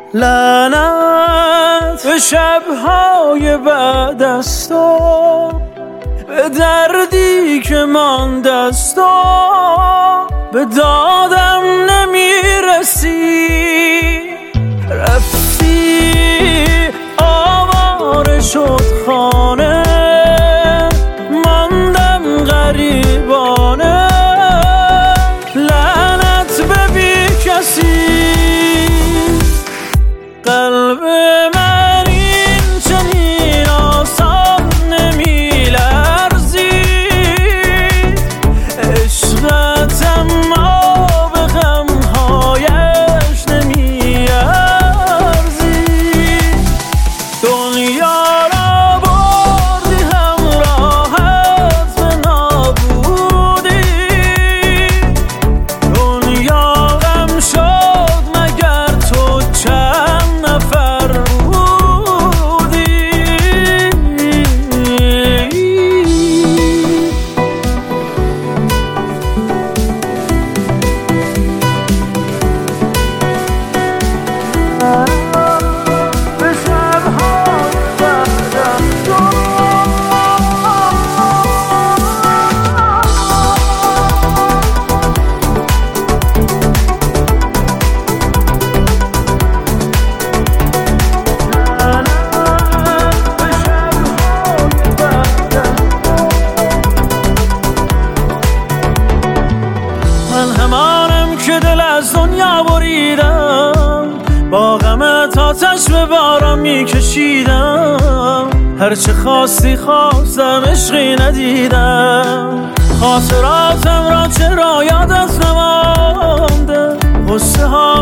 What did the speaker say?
لعنت به شب‌های بعد از تو، به دردی که مانده از تو، به دادم نمیرسی. رفتی آواره شد خانه، ماندم غریبانه. لعنت به بی کسی، قلب من این چنین آسان نمیلرزی. عشقت اما به غمهایش نمیارزی. دنیا را بردی همراهت به نابودی. دنیا غم شد مگر تو چند نفر بودی. به شب‌های بعد از تو، من همانم که دل از دنیا بریدم، با غمت آتش به باران میکشیدم. هرچه خواستی خواستم، عشقی ندیدم. خاطراتم را چرا یادت نمانده؟ غصه ها